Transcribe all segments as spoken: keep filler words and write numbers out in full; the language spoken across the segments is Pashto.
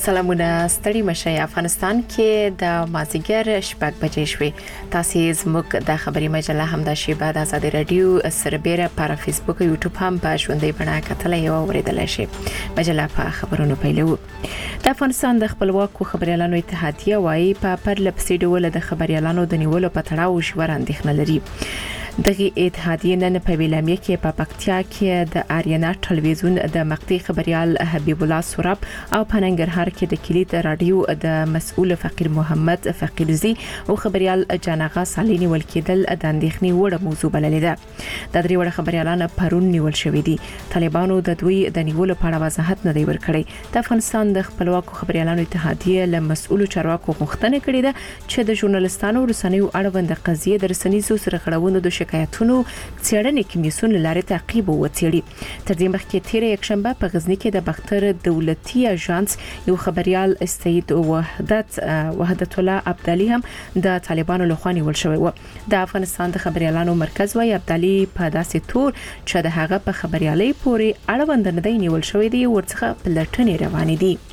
سلامونه ستړي مشه. افغانستان کې د مازیګر شپږ بجې شوې. تاسو زموږ د خبري مجله هم د شی بعد آزاد رادیو سربېره پر فیسبوک او یوټیوب هم په ژوندۍ بڼه کتلای او اوریدلای شئ. مجله په خبرونو پیلو. د افغانستان د خپلواکو خبريالانو اتحادیه وايي په پرلپسې ډول د خبريالانو د نیولو په تړاو ژور اندېښنه لري. دغه اتحادیه نن په ویلامیا کې په پکتیا کې د آریانا ټلویزیون د مقطع خبريال حبیب الله سوراب او په ننګرهار کې د کلیت رادیو د مسؤل فقیر محمد فقیرزی او خبريال جانغه سالینی ولکېدل د اندېښنې وړ موضوع بللې ده. د درې وړ خبريالانو پرون نیول شوې دي. طالبانو د دوی د نیولو په اړه وضاحت نه دی ورکړی. د افغانستان د خپلواکو خبريالانو اتحادیه له مسؤل چارواکو غوښتنه کړې ده چې د ژورنالستانو رسنیو اړوند قضیه د رسنیزو سره خړوندو د شکایتونو څېړنې کمیسیون لارې تعقیب وڅېړي. تر دې مخکې تیر یکشنبه په غزنی کې د بختر دولتي اژانس یو خبريال استعید وحدت وحدت الله عبدالي هم د طالبانو لخوا نیول شوی و. د افغانستان د خبريالانو مرکز وايي عبدالي په داسې تور چې د هغه په خبريالي پورې اړوند نه دی نیول شوی دی ورڅخه پلټنې روانې دي.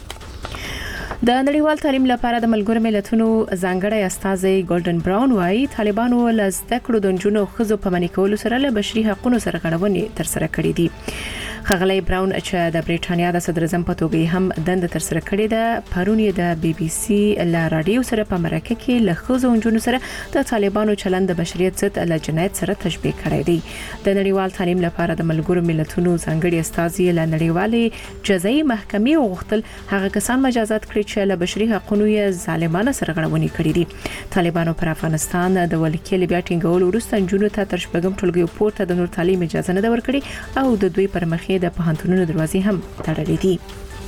د نړیوال تعلیم لپاره د ملګرو ملتونو ځانګړی استازی ګولډن براون وايي طالبانو له زده کړو د نجونو خزو په منې کولو سره له بشري حقوقو سره غړونې تر سره کړې دي. خغلی براون چې د بریټانیا د صدر اعظم په توګه هم دند تر سره کړې ده. پرون د بي بي سي له رادیو سره په مرکه کې له خزو نجونو سره د طالبانو چلند د بشریت ضد له جنایت سره تشبیه کړی دی. د نړیوال تعلیم لپاره د ملګرو ملتونو ځانګړي استازی له نړیوالې جزایي محکمې وغوښتل هغه کسان مجازات کړي چې له بشري حقوقو یې ظالمانه سرغړونې کړې دي. طالبانو پر افغانستان د ولکې بیا ټینګول وروسته نجونو ته تر شپږم ټولګي پورته د نور تعلیم اجازه نه ورکړي او د دوی پر مخې د پوهنتونونو دروازې هم تړلې دي.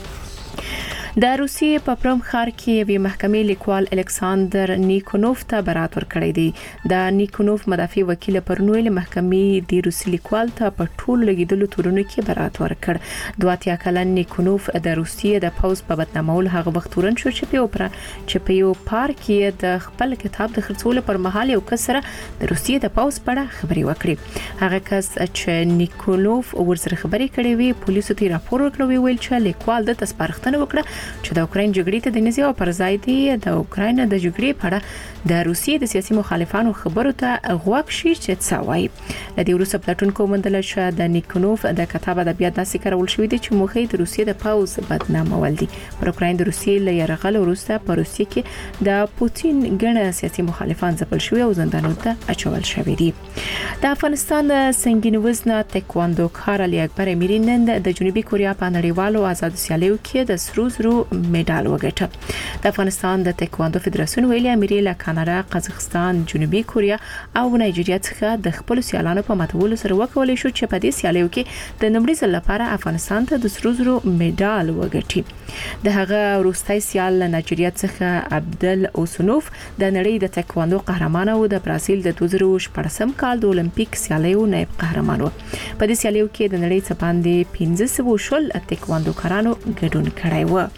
د روسیې په پروم ښار کې وی محکمې لیکوال الکساندر نیکونوف ته برات ورکړی دی. د نیکونوف مدافع وکیل پرنویل محکمې د روسي لیکوال ته په ټول لګیدلو تورونو کې برات ورکړ. دوه اتیا کلن نیکونوف د روسیې د پوز په بدنامول هغه وخت تورن شو چې په اوپرا چې په یو پارک کې د خپل کتاب د خرڅولو پر مهال یو کس سره د روسیې د پوز په اړه خبري وکړي. هغه کس چې نیکونوف ورسره خبري کړې وی پولیسو ته راپور ورکړ ویل چې لیکوال د تسپارښتنه وکړه چې د اوکرين جګړې ته د نزي او پر ځای دی د اوکرين د جګړې په اړه د روسیې د سیاسي مخالفانو خبرو ته غوږ شي چې څه وایي. د دې وروسته پلټونکو مندل چې د نیکونوف د کتاب ادبیات داسې کارول شوې دي چې موخه د روسیې د پاوز بدنامول دي. پر اوکرين د روسیې له یرغل وروسته په روسیې کې د پوتین ګڼ سیاسي مخالفان ځپل شوی او زندانونو ته اچول شوی دي. د افغانستان د سنگین وزن تکواندو کار علي اکبر امیری نن د جنوبي کوریا په نړیوالو آزاد سیالیو کې د سرو زرو میډال وګټه. د افغانستان د تکواندو فدراسیون ویلي امیری له کاناډا، قزاقستان، جنوبي کوریا او نایجیریا څخه د خپل سیالانو په ماتولو سره وکولای شو چې په دې سیالیو کې د نمبرې ځل لپاره افغانستان ته د سرو زرو میډال وګټي. د هغه وروستي سیال نایجیریا څخه عبدل اوسنوف د نړۍ د تکواندو قهرمان او د برازیل د دوه زره شپږم کال د اولمپیک سیالیو نائب قهرمان و. په دې سیالیو کې د نړۍ څخه باندې پنځه سوه شل تکواندو کارانو ګډون کړی و.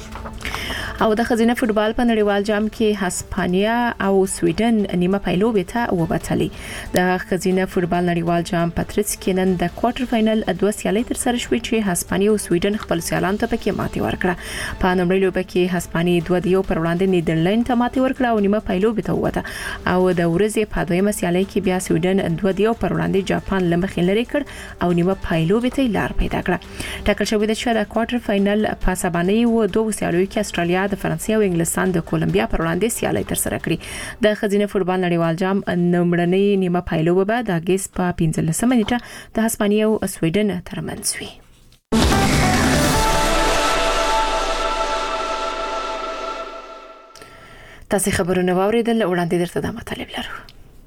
او د خزینه فوتبال په نړیوال جام کې هسپانیا او سویډن نیمه پایلوبې ته وبتلي. د خزینه فوتبال نړیوال جام پاتریس کې نن د کوارټر فائنل دوه سیالۍ تر سره شوې چې هسپانیا او سویډن خپل سیالان ته پکې ماتې ورکړه. په نومړۍ لوبه کې هسپانیا دوه دیو پر وړاندې نیدرلند ته ماتې ورکړه او نیمه پایلوبې ته ووته. او د ورځې په دویمه سیالۍ کې بیا سویډن دوه دیو پر وړاندې جاپان لمخې لري کړ او نیمه پایلوبې ته لار پیدا کړه. ټاکل شوې ده چې د کوارټر فائنل په سبانه یو دوه سیالیو کې استرالیا د فرانسې او انګلستان د کولمبیا پر وړاندې سیالي تر سره کړې. د خزینه فوتبال نړیوال جام نومړنۍ نیمه پایلوبه به د اگست په پنځلسمه نیټه د هسپانیا او سویډن ترمنځ وي. تاسو خبرونه واوریدل، وړاندې درته د مطالب لرو.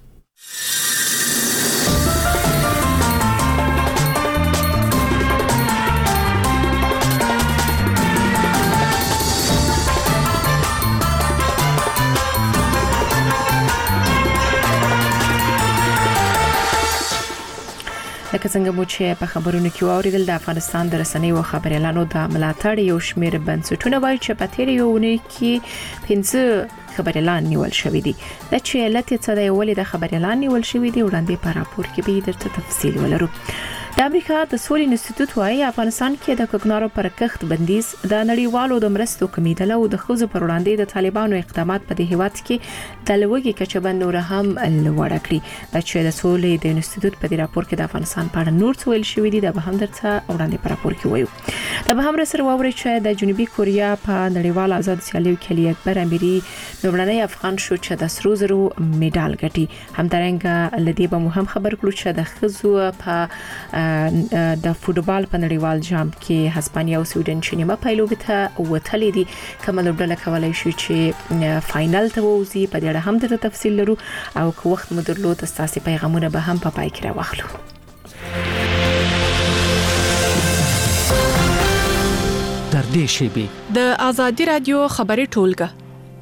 لکه څنګه مو چې په خبرونو کې واوریدل، د افغانستان د رسنیو او خبريالانو د ملاتړ یو شمېر بنسټونه وایي چې په تیر یو ونې کې پنځه خبريالان نیول شوې دي. د چې علت څه دی ولې د خبريالان نیول شوې دي وړاندې په راپور کې به درته تفصیل ولرو. د امریکا د سولې انسټیټیوټ وايي افغانستان کې د کوکنارو پر کښت بندیز د نړیوالو د مرستو کمیدل او د خوځو پر وړاندې د طالبانو اقدامات په دې هیواد کې د لوګي کچبند نور هم لوړ کړی د چې د سولې د انسټیټیوټ په دې راپور کې د افغانستان په اړه نور څه ویل شوی دی د به هم درته وړاندې پر راپور کې وایو د به هم سره ووري چې د جنوبي کوریا په نړیوال آزاد سیالي کې علي اکبر اميري لومړنی افغان شو چې د سرو زرو میډال ګټي همدارنګه لدی به مهم خبر کړو چې د خزو په د فوتبال په نړیوال جام کې هسپانیا او سویډن چې نیمه پایلوبه ته وتلې دي کومه لوبډله کولای شي چې فائنل ته ووزي په دې اړه هم د تفصیل لرو او که وخت مو درلود تاسو پیغامونه به هم په پای کې راوخلو در دې شیبه د ازادي رادیو خبري ټولګه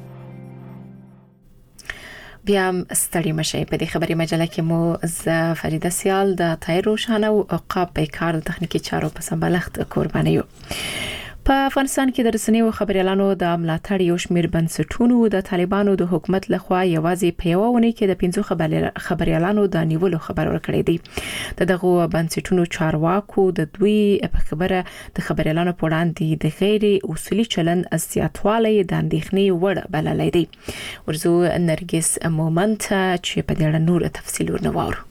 بیا ستړي مشه په دې خبري مجله کې مو ز فریده سیال د تایر روشانه او عقاب په کار د تخنیکی چارو په سمبالښت قرباني یو په افغانستان کې د رسنیو خبريالانو د ملاتړ یو شمېر بنسټونو د طالبانو د حکومت لخوا یوازې په یو ونه کې د پنځو خبريالانو د نیولو خبر ورکړی دی دغه بنسټونو چارواکو د دوی په خبره د خبريالانو په وړاندې د غیر اصولي چلن زیاتوالی د اندېښنې وړ بللی دی ورزو نرګس مومنت چې په دې اړه نور تفصیل ورنوارو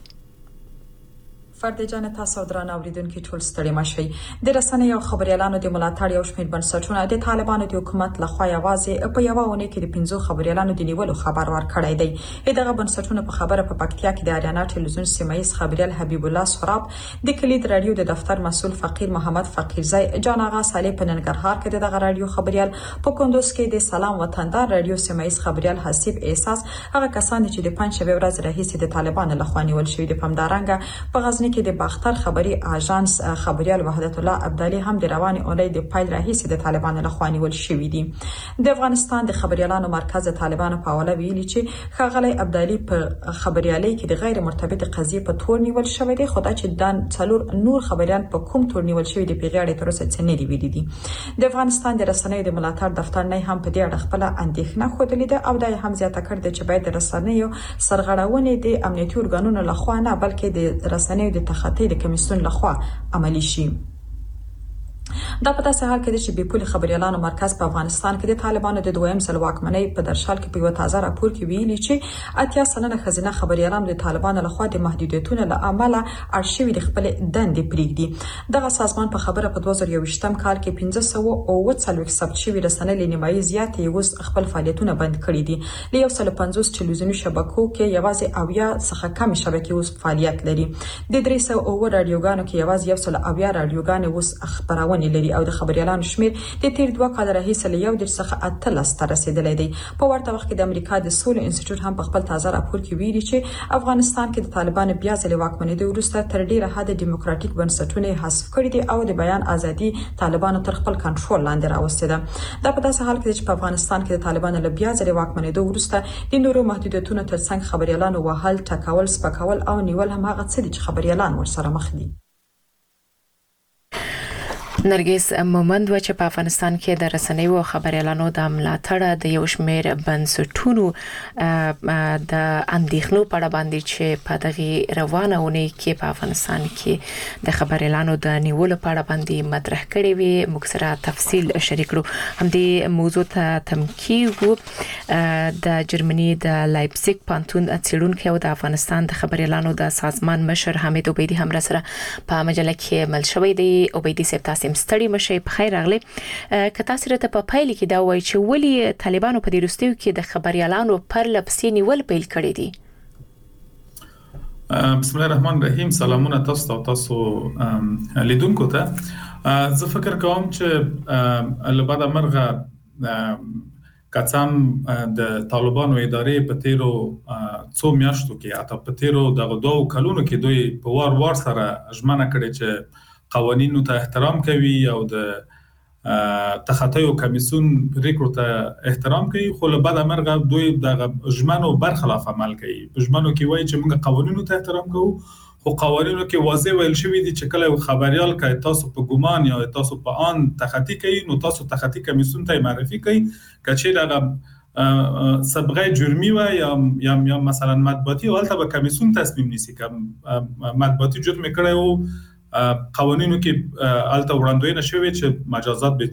فرد جان تاسو درنه اوریدونکو ټول ستړي مشي د رسنیو او خبريالانو د ملاتړ یو شمېر بنسټونه د طالبانو د حکومت لخوا یوازې په یو ونه کې د پنځو خبريالانو د نیولو خبر ورکړی دی دغه بنسټونه په خبره په پکتیا کې د اریانا ټلویزیون سیمایي خبريال حبیب الله سراب د کلید رادیو د دفتر مسول فقیر محمد فقیرزی جان آغا صالح په ننګرهار کې دغه رادیو خبريال په کندوز کې د سلام وطندار رادیو سیمایي خبريال حسیب احساس هغه کسان چې د پنځه ورځې راهیسې د طالبانو لخوا نیول شوی د پمدارنګ په غزنی کې د باختر خبري اژانس خبريال وحدت الله عبدالي هم د رواني اولۍ د پایل راهیسې د طالبانو لخوا نیول شوی دي د افغانستان د خبريالانو مرکز د طالبانو په حواله ویلي چې خغلی عبدالي په خبريالۍ کې د غیر مرتبط قضیه په تور نیول شوی دی خدای چې دان څلور نور خبريال په کوم تور نیول شوی دی پیغاړې تر اوسه څه نه دی ویلي دي د افغانستان د رسنیو د ملاتړ دفتر نه هم په دې اړه خپل اندېښنه خوده ده او د هم زیاته کړ چې باید د رسنیو سرغړونې د امنیتي ارګانونو لخوا نه بلکې د رسنیو د تخطي د کمیسیون لخوا عملی شي دا په داسې حال کې چې بیپول خبريالانو مرکز په افغانستان کې د طالبانو د دویم ځل واکمنۍ په درشل کې په یو تازه راپور کې ویلي چې اتیا سلنه خزینه خبريالانو د طالبانو لخوا د محدودیتونو له امله ارشیوي د خپل دندې پریږدي دغه سازمان په خبره په دوه زره یوویشتم کال کې پنځه سوه اووه څلوېښت ثبت شوي رسنۍ له نیمایي زیات یې خپل فعالیتونه بند کړي دي له یو سل پنځوس ټلویزیوني شبکو کې یوازې اویا څخه کم شبکې اوس فعالیت لري د درې سوه اووه رادیوګانو کې یوازې یو سل اویا رادیوګانې اوس خبرونه لري او د خبريالانو شمیر د تیر دوه کال راهیسې له یو در څخه اتلس ته رسیدلی دی په ورته وخت کې د امریکا د سولې انسټیټیوټ هم په خپل تازه راپور کې ویلي چې افغانستان کې د طالبانو بیا ځلې واکمنۍ وروسته تر ډیره حد ډیموکراټیک بنسټونه حذف کړي دي او د بیان ازادي طالبانو تر خپل کنټرول لاندې راوستي ده دا په داسې حال کې چې په افغانستان کې د طالبانو له بیا ځلې واکمنۍ وروسته د نورو محدودیتونو ترڅنګ خبريالانو وهل ټکول سپکول او نیول هم هغه څه دي چې خبريالان ورسره مخ دي نرګس مومند و چې په افغانستان کې د رسنیو او خبريالانو د ملاتړ د یو شمېر بنسټونو د اندېښنو په اړه باندې چې په دغه روانه ونې کې په افغانستان کې د خبريالانو د نیولو په اړه باندې مطرح کړي وي موږ سره تفصیل شریک کړو هم دې موضوع ته تمکیو د جرمني د لایپزیګ پانتون څېړونکو او د افغانستان د خبريالانو د سازمان مشر حمید عبیدی هم سره په مجله کې مل شوی دی عبیدی صاحب تاسو ستړي مشه په خیر راغلی که تاسو راته په پایل کې دا وایي چې ولی طالبانو په دې وروستیو کې د خبريالانو پر لپسې نیول پیل کړی دي بسم الله الرحمن الرحیم سلامونه تاسو ته تاسو لیدونکو ته زه فکر کوم چې لبعد مرغه کڅام د طالبانو ادارې په تیرو څو میاشتو کې اته په تیرو دغه دوه کلونو کې دوی په وار وار سره ژمنه کړې چې قوانینو ته احترام کوي او د تخطیو کمیسیون پریکړو ته احترام کوي خو له بعد مرغه دوی د ژمنو برخلاف عمل کوي په ژمنو کې وایي چې موږ قوانینو ته احترام کوو خو قوانینو کې واضح ویل شوی دي چې کله خبريال کوي تاسو په ګومان یا تاسو په ان تخطی کوي نو تاسو تخطی کمیسیون ته معرفي کوي کچې دغه سبغه جرمی و یا یا مثلا مطبوعاتي ولته به کمیسیون تصمیم نیسي که مطبوعاتي جرم کړي او قوانینو کې الته وړاندوینه شوې چې مجازات به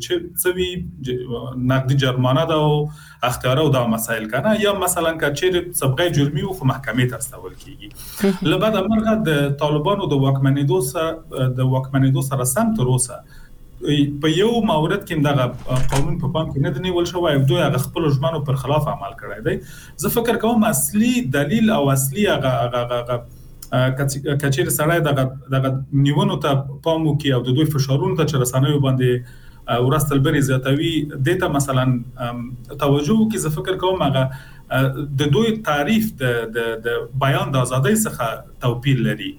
څه نقدي جرمانه ده او اختیار او د مسایل کنه یا مثلا کچېر سبقه جرمي او محکمې ته استول کیږي لبعد امرغه د طالبانو د واکمنېدو سره د واکمنېدو سره سم تر اوسه په یو مورد کې دغه قانون په پام کې نه دی نیول شوی او دوی هغه خپل ژمنو پر خلاف عمل کړی دی زه فکر کوم اصلي دلیل او اصلي هغه هغه کچېر سړی دغه دغه نیونو ته پام وکړي او د دوی فشارونو ته چې رسنیو باندې ورستل بری زیاتوي دته مثلا توجه وکړي زه فکر کوم هغه د دوی تعریف د د بیان د ازادۍ څخه توپیر لري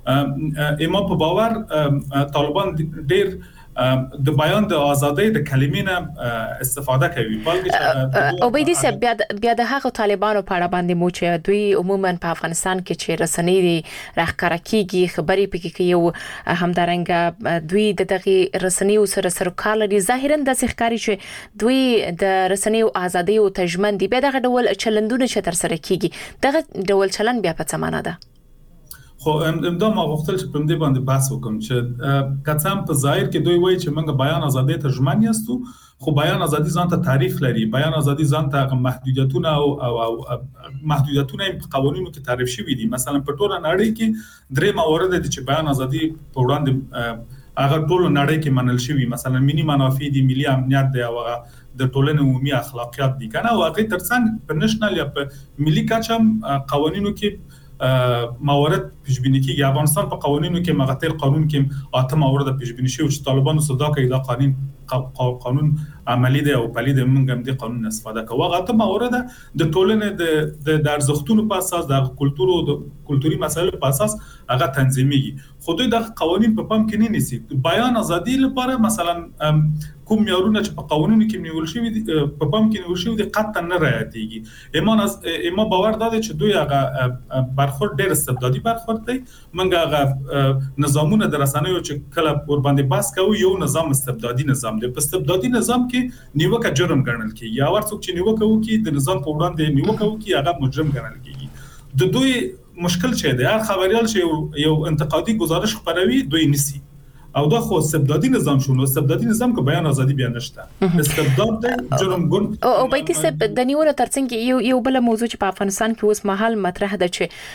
اما په باور طالبان ډېر د بیان د ازادۍ د کلمې نه استفاده کوي او به دې سه بیا بیا د هغه طالبانو په اړه باندې مو چې دوی عموما په افغانستان کې چې رسنۍ راخکاره کیږي خبري پکې کوي او همدارنګه دوی د دغه رسنۍ سره سره کار لري ظاهرا د ښکاری چې دوی د رسنۍ ازادۍ او تجمن دی بیا دغه ډول چلندونه چې تر سره کیږي دغه ډول چلن بیا په څه معنا ده خو امدا ما وختل چې په دې باندې بحث وکم چې کڅام په ظاهر کې دوی وایي چې موږ بیان ازادۍ ته ژمن یاستو خو بیان ازادي ځان ته تعریف لري بیان ازادي ځان ته محدودیتونه او او محدودیتونه په قوانینو کې تعریف شوي دي مثلا په ټوله نړۍ کې درې موارد دي چې بیان ازادي په وړاندې هغه ټوله نړۍ کې منل شوي مثلا ملي منافع دي ملي امنیت دی او هغه د ټولنې عمومي اخلاقیات دي کنه او هغه ترڅنګ په نېشنل یا په ملي کچم قوانینو کې موارد پیشبینی کیږي افغانستان په قوانینو کې مغتر قانون کې اته موارد پیشبینی شوی چې طالبانو صدا کوي دا قانون قانون عملی دی او پلي دی موږ هم د قانون استفاده کوو هغه ته موارد د ټولنې د د ارزښتونو په اساس د کلتور او د کلتوري مسایلو په اساس هغه تنظیميږي خو دوی د قوانین په پام کې نه نیسي بیان ازادي لپاره مثلا کوم معیارونه چې په قوانینو کې نیول شوی دي په پام کې نیول شوی دي قطعا نه رعایتېږي اما اما باور ده چې دوی هغه برخورد ډېر استبدادي برخورد دی موږ هغه نظامونه د رسنیو چې کله ور باندې بحث کوو یو نظام استبدادي نظام دی په استبدادي نظام کې نیوکه جرم ګڼل کیږي یا ورڅوک چې نیوکه وکړي د نظام په وړاندې نیوکه وکړي هغه مجرم ګڼل کیږي د دوی مشکل چې دی هر خبريال چې یو انتقادي گزارش خبروي دوی نسی او دا خو استبدادي نظام شو نو استبدادي نظام کې بیان ازادي بیا نشته استبداد د جرم ګون او به دې سب د نیولو ترڅنګ یو یو بل موضوع چې په افغانستان کې اوس مهال مطرح ده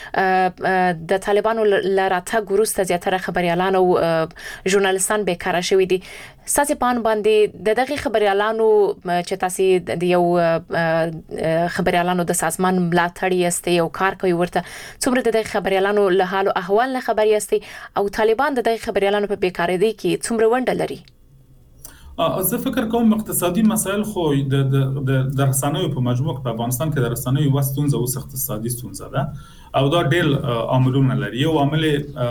چې د طالبانو لراته ګروسته زیاتره خبريالان او ژورنالستان بیکاره شوی دي ساسي پان باندې د دغه خبريالانو چې تاسو د یو خبريالانو د سازمان ملاتړ یاستئ او کار کوي ورته څومره د خبريالانو له حال او احوال نه خبر یاستئ او طالبان د دغه خبريالانو په بیکاره دي کې څومره ونډه لري زه فکر کوم اقتصادي مسایل خو د د رسنیو په مجموع په افغانستان کې د رسنیو وستونزه او اقتصادي ستونزه ده او دا ډېر عاملونه لري یو عامل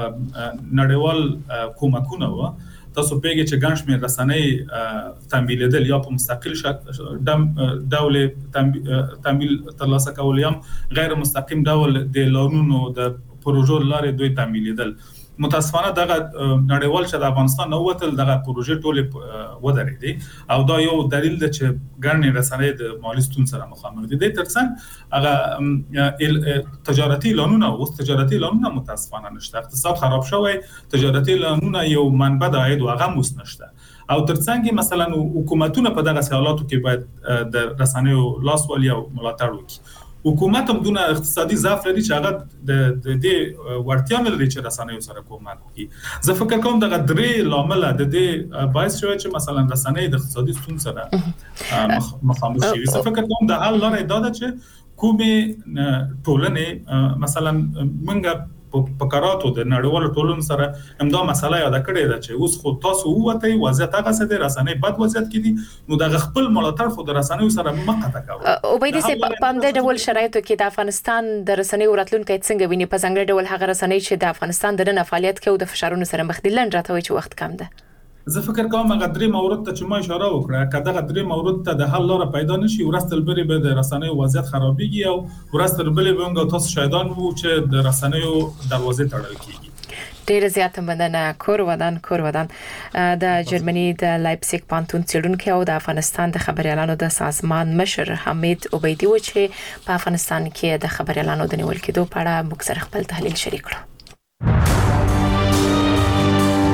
نړیوال کومکونه و تاسو پیګه چې ګڼ شمېر رسنۍ تمویلېدل یا په مستقل شکل ډول تمویل ترلاسه کول یا غیر مستقیم ډول د لونونو د پروژو لارې دوی تمویلېدل متاسفانه دغه نړیوال چې د افغانستان نو وتل دغه پروژې ټوله ودرېدي او دا یو دلیل دی چې ګڼ رسنۍ د مالي ستونزو سره مخامخ دي د ترڅنګ هغه تجارتي لونونه او تجارتي لونونه متاسفانه نشته اقتصاد خراب شوی تجارتي لونونه یو منبع د عاید او هغه موس نشته او ترڅنګ مثلا حکومتونه په دغه حالاتو کې باید د رسنیو لاس ولي او ملاتړ وکړي حکومت هم دونه اقتصادي ضعف لري چې هغه د دې ورتیا نه لري چې رسنیو سره کومک وکړي زه فکر کوم دغه درې لامل د دې باعث شوی چې مثلا رسنۍ د اقتصادي ستونزو سره مخامخ شي زه فکر کوم د حل لارې دا ده چې کومه ټولنه مثلا منګه په کاراتو د نړیوالو ټولنو سره همدا مسله یاد کړې ده چې اوس خو تاسو وته وضعیت هغه څه د رسنۍ بد وضعیت کې دي نو د خپل ملاتړ خو د رسنیو سره مقطع کوي او به دې سه په همدې ډول شرایطو کې د افغانستان د رسنیو راتلونکي څنګه ویني په څنګه ډول هغه رسنۍ چې د افغانستان د نه فعالیت کوي د فشارونو سره مخ دي لن راته وي چې وخت کم ده زه فکر کوم هغه درې مورد ته چې ما اشاره وکړه کله هغه درې مورد ته د حل لاره پیدا نشي ورستل بری به د رسنیو وضعیت خرابېږي او ورستل بری به موږ تاسو شاهدان وو چې د رسنیو دروازې تړل کیږي ډیره زیاته مننه کور ودان کور ودان د جرمني د لایپزیګ پانتون څېړونکو او د افغانستان د خبريالانو د سازمان مشر حمید عبیدی و چې په افغانستان کې د خبريالانو د نیول کېدو په اړه موږ سره خپل تحلیل شریک کړو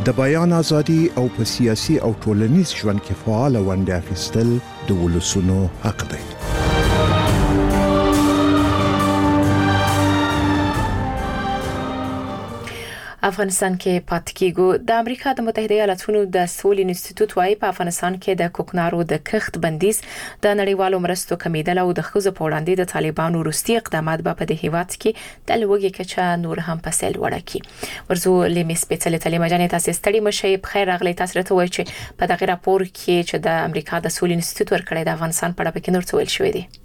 د بیان ازادي او په سیاسي او ټولنیز ژوند کې فعال ونډه اخیستل د ولسونو حق دی. افغانستان کې پاتې کیږو. د امریکا د متحده ایالاتونو د سولې انسټیټیوټ وايي په افغانستان کې د کوکنارو د کښت بندیز د نړیوالو مرستو کمیدل او د خزو په وړاندې د طالبانو وروستي اقدامات به په دې هیواد کې د لوږې کچه نور هم په سیل وړه کی. ورزو لیمې سپیڅلې تعلیم جنې تاسو ستړي مشي په خیر راغلی. تاسو راته وایي چې په دغه راپور کې چې د امریکا د سولې انسټیټیوټ ورکړی د افغانستان په اړه کې نور څه ویل شوی دی.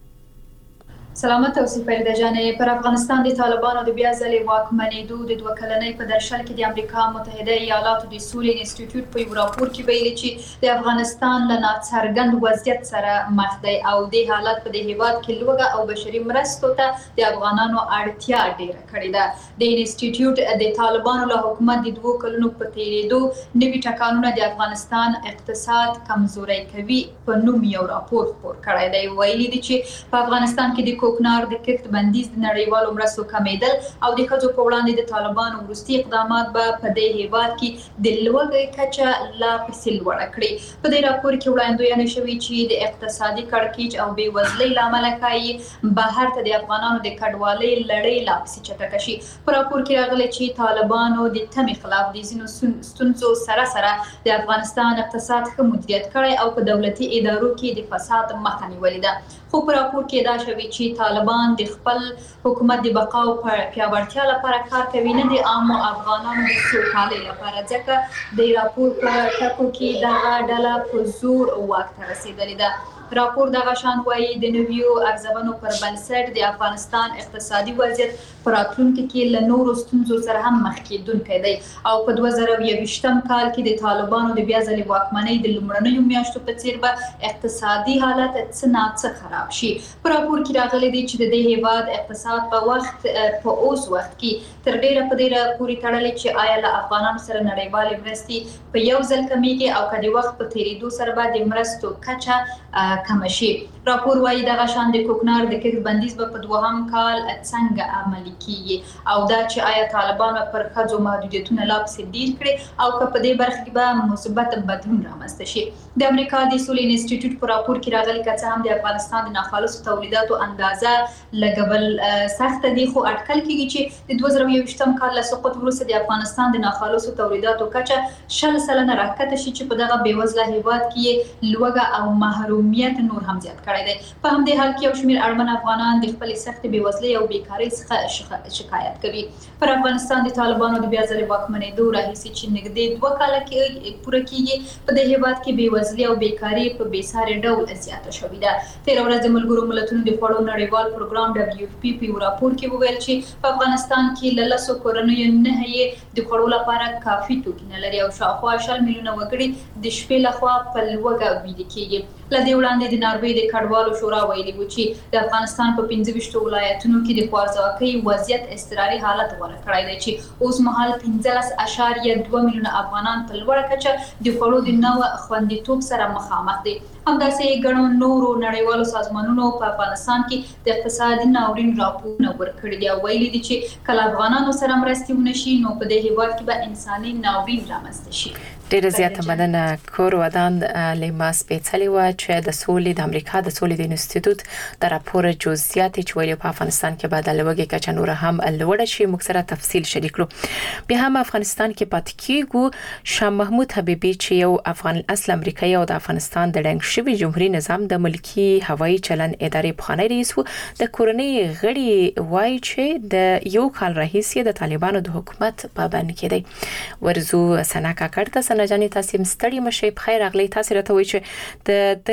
سلامت او سپیده جانې پر افغانستان د طالبانو د بیا ځلې واکمنېدو د دوه کلنۍ په درشل کې د امریکا متحده ایالاتو د سولې انسټیټیوټ په یو راپور کې ویلي چې د افغانستان له ناڅرګند وضعیت سره مخ دی او د حالت په د هیواد کې لوږه او بشري مرستو ته د افغانانو اړتیا ډیره کړې ده. د انسټیټیوټ د طالبانو له حکومت د دوه کلونو په تیریدو نوي ټکانونه د افغانستان اقتصاد کمزوري کوي په نوم یو راپور خپور کړی دی. ویلي دي چې په افغانستان کې د کوکنار د کښت بندیز د نړیوالو مرستو کمیدل او د ښځو په وړاندې د طالبانو وروستي اقدامات به په دې هیواد کې د لوږې کچه لا پسې لوړه کړي. په دې راپور کې وړاندوینه شوې چې د اقتصادي کړکېچ او بېوزلۍ له امله ښایي بهر ته د افغانانو د کډوالۍ لړۍ لا پسې چټکه شي. په راپور کې راغلی چې طالبانو د تمې خلاف د ځینو ستونزو سره سره د افغانستان اقتصاد ښه مدیریت کړی او په دولتي ادارو کې د فساد مخه نیولې ده. خو په راپور کې دا شوی چې طالبان د خپل حکومت د بقا او پیاوړتیا لپاره کار کوي، نه د عامو افغانانو د سوکالۍ لپاره. ځکه د راپور په ټکو کې دغه ډله په زور واک ته رسېدلې ده. راپور دغه شان وایي د نویو ارزونو پر بنسټ د افغانستان اقتصادي وضعیت په راتلونکي کې له نورو ستونزو سره هم مخ کېدونکی دی او په دوه زره یوویشتم کال کې د طالبانو د بیا ځلې واکمنۍ د لومړنیو میاشتو په څیر به اقتصادي حالت څه ناڅه خراب شي. په راپور کې راغلی دی چې د دې هیواد اقتصاد په وخت په اوس وخت کې تر ډیره په ډیره پورې تړلی چې آیا له افغانانو سره نړیوالې مرستې په یو ځل کمیږي او که د وخت په تیریدو سره به د مرستو کچه کمه شي. راپور وايي دغه شان د کوکنار د کښت بندیز به په دوهم کال څنګه عملي کیږي او دا چې آیا طالبان پر ښځو محدودیتونه لا پسې ډیر کړي او که په دې برخه کې به مثبت بدلون رامنځته شي. د امریکا د سولې انسټیټیوټ په راپور کې راغلي که څه هم د افغانستان د ناخالصو تولیداتو اندازه لګول سخت دي، خو اټکل کیږي چې د دوه زره یوویشتم کال له سقوط وروسته د افغانستان د ناخالصو تولیداتو کچه شل سلنه راکته شي چې په دغه بېوزله هیواد کې لوږه او محرومیت نور هم زیات کړی دی. په همدې حال کې یو شمېر اړمن افغانان د خپلې سختې بېوزلۍ او بیکارۍ څخه شکایت کوي. پر افغانستان د طالبانو د بیا ځلې واکمنېدو راهیسې چې نږدې دوه کاله کې پوره کېږي په دې هیواد کې بېوزلي او بیکاري په بېساري ډول زیاته شوې ده. تېره ورځ د ملګرو ملتونو د خوړو نړیوال پروګرام ډبلیو اف پي په یو راپور کې وویل چې په افغانستان کې له لسو کورنیو نهه یې د خوړو لپاره کافي توکي نه لري او شاوخوا شل میلیونه وګړي د شپې لخوا په لوږه ویده کېږي. له دې وړاندې د ناروې د کډوالو شورا ویلي وو چې د افغانستان په پنځه ویشتو ولایتونو کې د خوارځواکۍ وضعیت اضطراري حالت غوره کړی دی چې اوس مهال پنځلس اعشاریه دوه میلیونه افغانان په لوړه کچه د خوړو د نه خوندیتوب سره مخامخ دي. همداسې ګڼو نورو نړیوالو سازمانونو په افغانستان کې د اقتصادي ناورین راپورونه ورکړي دي او ویلي دي چې کله افغانانو سره مرستې ونه شي نو په دې هیواد کې به انساني ناورین رامنځته شي. ډیره زیاته مننه کور ودان لیما سپیڅلې و چې د سولې د امریکا د سولې د انسټیټیوټ د راپور جزئیات چې ویلي په افغانستان کې بعد لوږې کچه نور هم لوړه شي. موږ سره تفصیل شریک کړو. بیا هم افغانستان کې پاتې کیږو. شاه محمود حبیبي چې یو افغان اصل امریکایي او د افغانستان د ډنګ شوي جمهوریت نظام د ملکی هوایي چلن ادارې پخوانی رئیس و د کورنۍ غړي وایي چې د یو کال راهیسې د طالبانو د حکومت پابند کېدی. ورزو سنا کاکړ ته جانې تاسو مستړي مشي په خیر اغلی. تاسو راته وایي چې د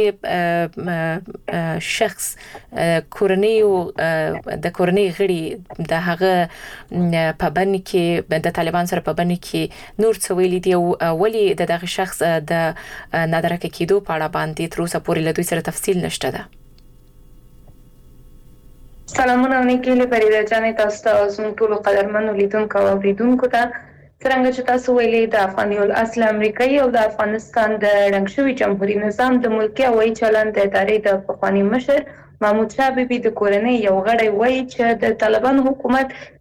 دغه شخص کورنۍ او د کورنۍ غړي د هغه پابند کې د طالبان سره پابند کې نور څه ویلي دی او ولی د دغه شخص د نادرکه کېدو په اړه باندې تر اوسه پورې له دوی سره تفصیل نشته ده. سلامونه نیکي له پریدا جانې تاسو ته زموږ ټول قدرمنو لیدونکو او اوریدونکو ته. څنګه چې تاسو ویلي د افغاني اصل امریکایي او د افغانستان د ډنګ شوي جمهوریت نظام د ملکی هوایي چلن د ادارې د پخوانی مشر محمود شاه حبیبي د کورنۍ یو غړی وایي چې د طالبانو حکومت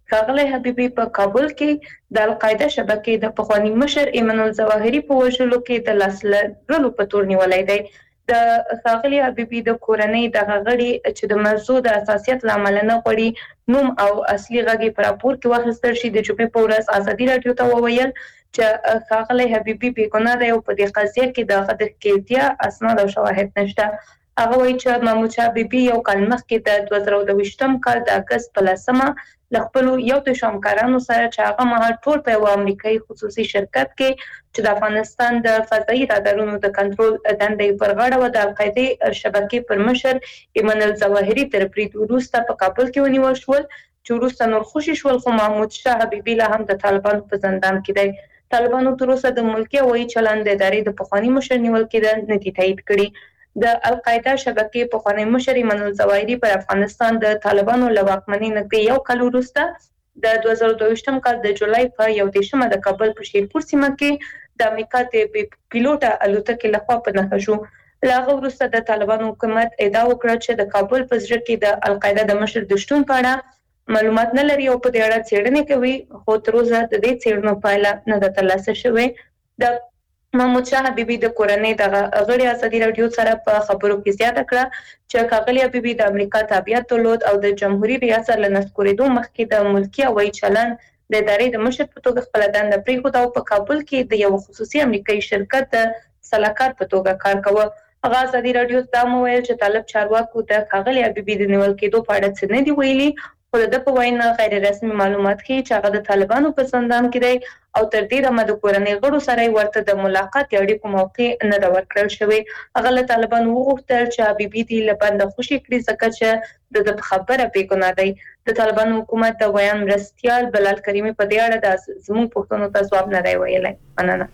ښاغلی حبیبي په کابل کې د القاعده شبکې د پخوانی مشر ایمن الظواهری په وژلو کې د لاس لرلو په تور نیولای دی. د ښاغلی حبیبي د کورنۍ د غړي چې د موضوع د اساسیت لامل نه غړي نوم او اصلي غږی پر راپور کې واخیستل شي د جمعې په ورځ ازادي رادیو ته وویل چې ښاغلی حبیبي بېګناه دی او په دې قضیه کې د هغه د کېدیا اسناد او شواهد نشته. هغه وایي چې محمود شاه حبیبي یو کال مخکې د دوه زره دوه ویشتم کال د اګست په لسمه له خپلو یو تشو همکارانو سره چې هغه مهال ټول په یو امریکایي خصوصي شرکت کې چې د افغانستان د فضایي رادارونو د کنټرول دندې پر غاړه و د القاعده شبکې پر مشر ایمن الظواهری تر برید وروسته په کابل کې ونیول شول چې وروسته نور خوشي شول خو محمود شاه حبیبي لا هم د طالبانو په زندان کې دی. طالبانو تر اوسه د ملکي وایي چلند د ادارې د پخوانی مشر نیول کېده نه دي تایید کړي. د القاعده شبکې په خانه مشر ایمن الظواهری پر افغانستان د طالبانو له واکمنۍ نږدې یو کال وروسته د دوه زره دوه ویشتم کال د جولای په یو دیشمه د کابل په شیرپور سیمه کې د امریکا د پیلوټ الوتکې لخوا په نښه شو. له هغه وروسته د طالبانو حکومت ادعا وکړه چې د کابل په زړه کې د القاعده د مشر د شتون په اړه معلومات نه لري او په دې اړه څېړنې کوي خو تر اوسه د دې څېړنو پایله نه ده ترلاسه شوې. د محمود شاه حبیبي د کورنۍ د غړي ازادي رادیو سره په خبرو کې زیاته کړه چې ښاغلی حبیبي د امریکا تابعیت درلود او د جمهوریت ریاست له نسکورېدو مخکې د ملکي هوایي چلند د ادارې د مشر په توګه خپل دنده پرېښوده او په کابل کې د یو خصوصي امریکایي شرکت د سلاکار په توګه کار کاوه. هغه ازادي رادیو ته وویل چې طالب چارواکو د ښاغلی حبیبي د نیول کېدو په اړه څه نه دي ویلي خو د په وینا غیر رسمي معلومات ښیي چې هغه د طالبانو په زندان کې دی او تر دې دمه د کورنۍ غړو سره ورته د ملاقات یا اړیکو موقع نه دا ورکړل شوی. هغه له طالبانو وغوښتل چې حبیبي دې له بنده خوشي کړي ځکه چې د خبره بېګناه دی. د طالبانو حکومت د بیان مرستیال بلال کریمي په دې اړه د زموږ پوښتنو ته ځواب نه دی ویلی. مننه.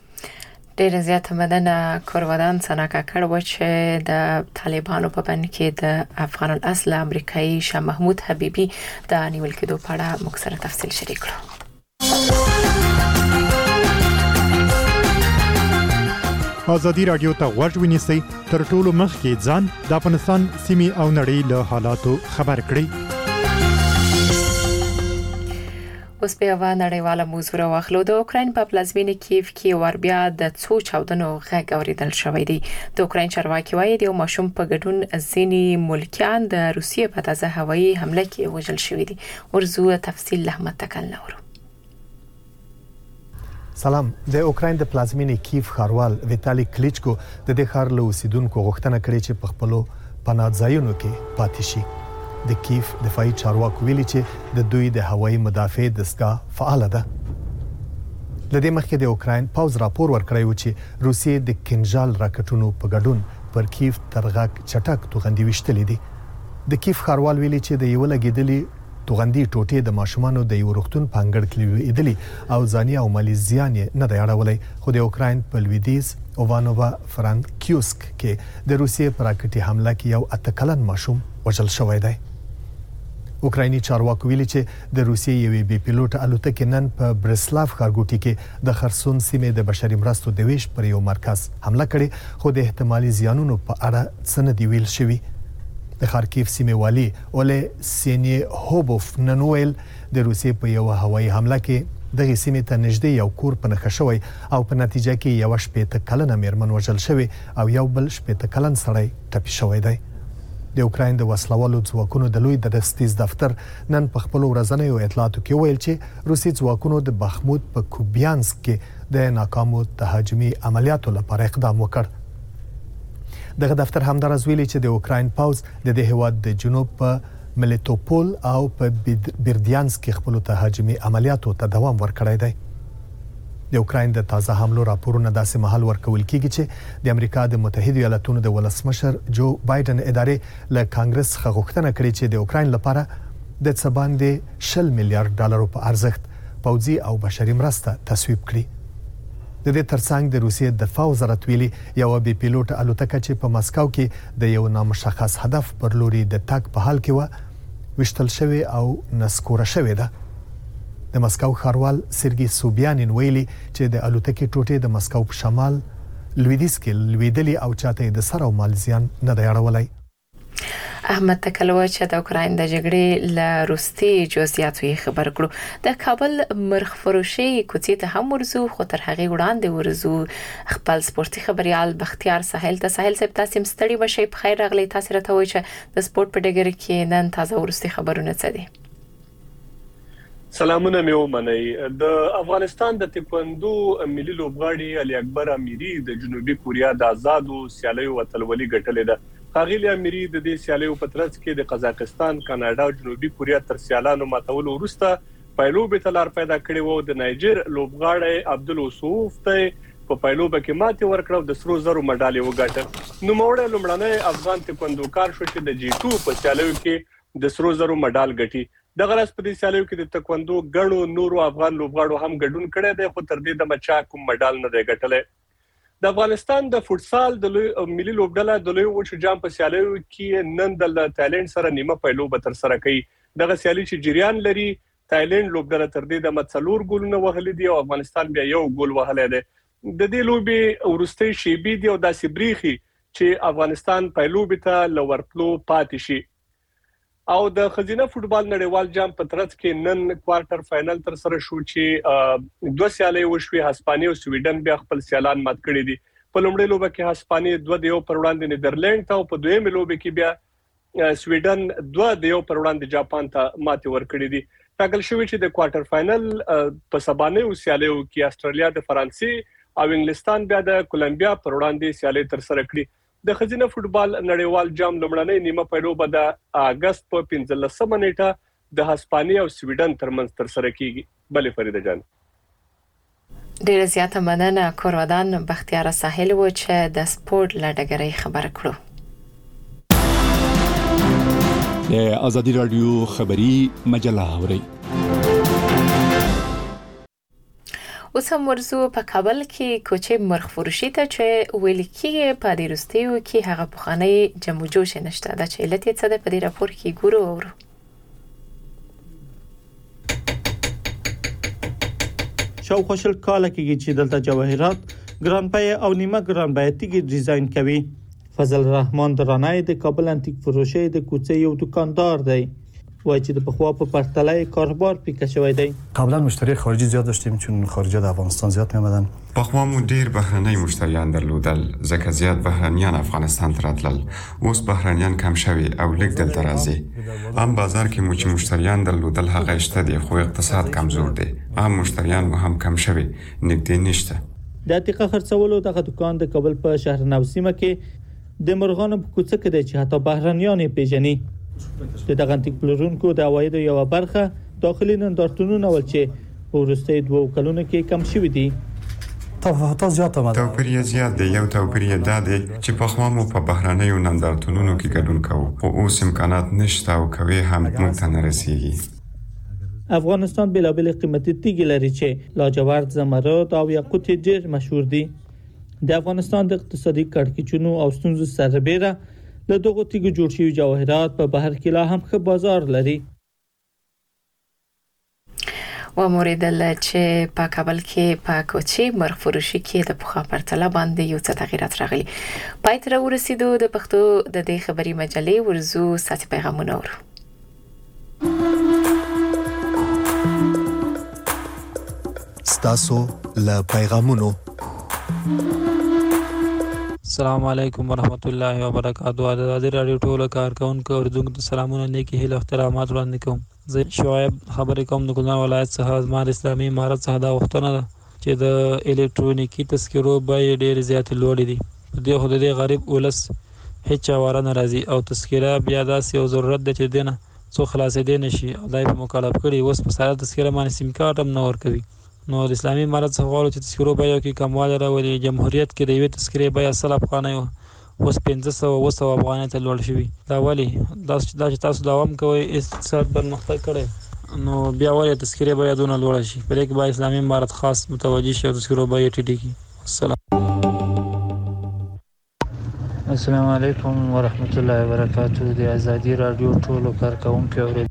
ډېر زیات مننه کورودان سنا کاکړ و چې د طالبانو په بند کې د افغان الاصل امریکایي شاه محمود حبیبي د نیول کېدو په اړه موږ سره تفصیل شریک کړو. ازادي رادیو ته غوږ ونیسئ تر ټولو مخکې ځان د افغانستان سیمې او نړۍ له حالاتو خبر کړئ. اوس په یوه نړیواله موضوع واخلو. د اوکراین په پلازمینه کیف کې ور بیا د څو چاودنو غږ اوریدل شوی دی. د اوکراین چارواکي وایي د ماشوم په ګډون ځینې ملکیان د روسیې په تازه هوایي حمله کې وژل شوی دي. ورزو تفصیل احمد تکل نورو. سلام. د اوکراین د پلازمینه کیف ښاروال ویتالي کلیچکو د دې ښار له اوسیدونکو غوښتنه کړې چې په خپلو پناهځایونو کې پاتې شي. د کیف دفاعي چارواکو ویلي چې د دوی د هوایي مدافع دستګاه فعال ده. لدې مخکې د اوکراین پاوز راپور ورکړی و چې روسیې د کینژال راکټونو په ګډون پر کیف ترغاک چټک توغندي وشتلې دي. د کیف ښاروال ویلي چې د یو لګیدلې توغندي ټوټې د ماشومانو د یو روغتون په انګړ کې لیدلې او ځاني او مالی زیان نه دی اړولی خو د اوکراین په لویدیځ اووانووا فرانکیوسک کې د روسیې پر راکټي حمله کې یو اته کلن ماشوم وژل شوی دی. اوکرایني چارواکو ویلي چې د روسیې یوې بي پیلوټ الوتکې نن په برسلاف ښارګوټي کې د خرسون سیمې د بشري مرستو د ویش پر یو مرکز حمله کړې خو د احتمالي زیانونو په اړه څه نه دی ویل شوي. د خارکیف سیمې والي اولې سینی هوبوف نن ویل د روسیې په یو هوایي حمله کې دغه سیمې ته نږدې یو کور په نښه شوی او په نتیجه کې یو شپېته کلنه میرمن وژل شوی او یو بل شپېته کلن سړی ټپي شوی دی. د اوکراین د وسلوالو ځواکونو د لوی درستیز دفتر نن په خپل ورځنیو اطلاعاتو کې ویل چې روسي ځواکونو د بخمود په کوبیانسک کې د ناکامو تهاجمي عملیاتو لپاره اقدام وکړ. دغه دفتر همدارس ویلي چې د اوکراین پاوز د دې هیواد د جنوب په ملیتوپول او په بیردیانسک کې خپل تهاجمي عملیاتو ته دوام ورکړی دی. د اوکراین د تازه حملو راپورونه داسې مهال ورکول کیږي چې د امریکا د متحده ایالاتونو د ولسمشر جو بایدن ادارې له کانګرس څخه غوښتنه کړې چې د اوکراین لپاره د څه باندې شل میلیارډ ډالرو په ارزښت پوځي او بشري مرسته تصویب کړي. د دې ترڅنګ د روسیې دفاع وزارت ویلي یو بي پیلوټ الوتکه چې په مسکو کې د یو نامشخص هدف پر لوري د تګ په حال کې و وشتل شوی او نسکوره شوی ده. د مسکو ښاروال سرګي سوبیانین ویلي چې د الوتکې ټوټې د مسکو په شمال لویدیځ کې لویدلې او چاته د سر او مال زیان نه دی اړولی. احمد تکلوه چې د اوکراین د جګړې له روستي جزئیاتو خبر کړو د کابل مرخ فروشي کوڅې ته هم ورزو خو تر هغه وړاندې ورزو خپل سپورتي خبريال بختیار ساحل ته ساحل سپ تاسو مستړي بشي په خیر راغلي تاسو راته وای چې د سپورت په ډګر کې نن تازه ورستي خبرونه څه دي سلامونه مې ومنئ د افغانستان د تکواندو ملي لوبغاړي علي اکبر اميري د جنوبي کوریا د آزادو سیالیو وتلولي ګټلې ده خاغلی اميري د دې سیالیو په ترڅ کې د قزاقستان، کاناډا او جنوبي کوریا تر سیالانو ماتولو وروسته پایلوب تلار پیدا کړی وو د نایجر لوبغاړی عبدالوسوف ته په پایلوب کې ماتې ورکړه د سرو زرو مډالۍ وګټه نو موړ لمړنۍ افغان تکواندوکار شو چې د جی ټو په سیالیو کې د سرو زرو مډال ګټي د غرض په دې سیالیو کې د تکواندو غړو نورو افغان لوبغاړو هم ګډون کړی دی خو تر دې د مچا کوم مډال نه دی ګټلی د افغانستان د فوټسال د ملي لوبډله د لوی وچو جام په سیالیو کې نن د تایلند سره نیمه پایلوب تر سره کوي دغه سیالي چې جریان لري تایلند لوبډله تر دې د مڅلور ګولونه وهلي دي او افغانستان بیا یو ګول وهلی دی د دې لوبي ورستي شیبي دی او داسې بریخي چې افغانستان پایلوب ته لورتلو پاتې شي او د خزینه فوتبال نړیوال جام په ترڅ کې نن کوارټر فائنل تر سره شو چې دوه سیالي وشوي هسپانیا او سویډن بیا خپل سیالان مات کړي دي په لومړي لوبه کې هسپانیا دوه دیو پر وړاندې نیدرلند ته او په دویمه لوبه کې بیا سویډن دوه دیو پر وړاندې جاپان ته ماتې ورکړي دي ټاکل شوی چې د کوارټر فائنل په سبانه سیالي کې استرالیا د فرانسې او انګلستان بیا د کولمبیا پر وړاندې سیالي تر سره کړي د خزینه فوتبال نړیوال جام لمړنۍ نیمه پایلوب د اگست په پنځلسمه نیټه د هسپانیا او سویډن ترمنځ تر سره کیږي بلې فریده جان ډیره زیاته مننه کورودان بختیار ساحل و چې د سپورت لړګري خبر کړو د ازادي رادیو خبری مجله اوري اوس هم ورزو په کابل کې کوچې مرخ فروشي ته چې ویل کېږي په دې وروستیو کې هغه پخوانی جمع جوش نشته دا چې علت یې څه ده په دې راپور کې ګورو اورو شاوخوا شل کاله کېږي چې دلته جواهرات ګران بیه او نیمه ګران بیه تیږي ډیزاین کوي فضل الرحمن درانای د کابل انتیک فروشي د کوڅې یو دکاندار دی وای چې د پخوا په پرتله کاروبار پیکه شوی دی قبلا مشتری خارجی زیاد داشتیم چون خارجی د افغانستان زیاد میامدن پخوا مو ډیر بهرنۍ مشتریان درلودل ځکه زیات بهرنیان افغانستان ته راتلل اوس بهرنیان کم شوي او لږ دلته راځي عام بازار کې مو چې مشتریان درلودل هغه شته دي خو اقتصاد کمزور دی عام مشتریان مو هم کم شوي نږدې نشته د عتیقه خرڅولو دغه دکان د کابل په شهر نو سیمه کې د مرغانو په کوڅه کې دی چې حتی بهرنیان یې پیژني د دغه انتیک پلورونکو د عوایدو یو برخه داخلي نندارتونونه ول چې ورسته دوه کلونو کې کم شوي دي تفاوت زیات آمده توپیر زیات دی یو توپیر دا دی چې په خوا مو په بهرنیو نندارتونونو کې ګډون کوو او اوس امکانات نشته او کوي هم موږ ته نه رسیږي افغانستان بلابل قیمتي تیږي لري چې لاجورد زمرد او یاقوت ډېر مشهور دي د افغانستان د اقتصادي کړکېچونو او ستونزو سربېره له دغه تیږو جوړ شوي جواهرات په بهر کې لا هم ښه بازار لري و موریدل چې په کابل کې په کوچې مرغ فروشي کې د پخوا پرتله باندې یو څه تغیرات راغلي پای تر ورسېدو د پښتو د دې خبري مجلې ورزو ساتي پیغامونه ورو ستاسو له پیغامونو السلام علیکم ورحمت الله وبرکاته د ازادي رادیو ټولو کارکونکو او دغه سلامونه نیکی هیله احترامات وړاندې کوم زه شعیب خبرې کوم د ګلنار ولایت څخه زموږ اسلامي امارت څخه دا وختونه ده چې د الکترونیکی تذکرو بیې ډېر زیات لوړې دي په دې خو د غریب ولس هیڅ واره نه راځي او تذکره بیا داسې یو ضرورت ده چې دینه څو خلاصې دي نشي او دای په مکالمه کړي اوس په ساده تذکره باندې سیم کارت هم نه ورکوي نو د اسلامي امارت څخه غواړو چې تذکرو بیه کې کموالی راولي جمهوریت کې د یوې تذکرې بیه سل افغانۍ اوس پنځه سوه اوه سوه افغانۍ ته لوړ شوي دا ولې دا چې تاسو دوام کوئ اقتصاد پرمختګ کړی نو بیا ولې تذکرې بیه دونه لوړه شي په دې کې باید اسلامي امارت خاص متوجه شي او تذکرو بیه ټیټې کړي السلام السلام علیکم ورحمت الله وبرکاته د ازادي رادیو ټولو کارکونکو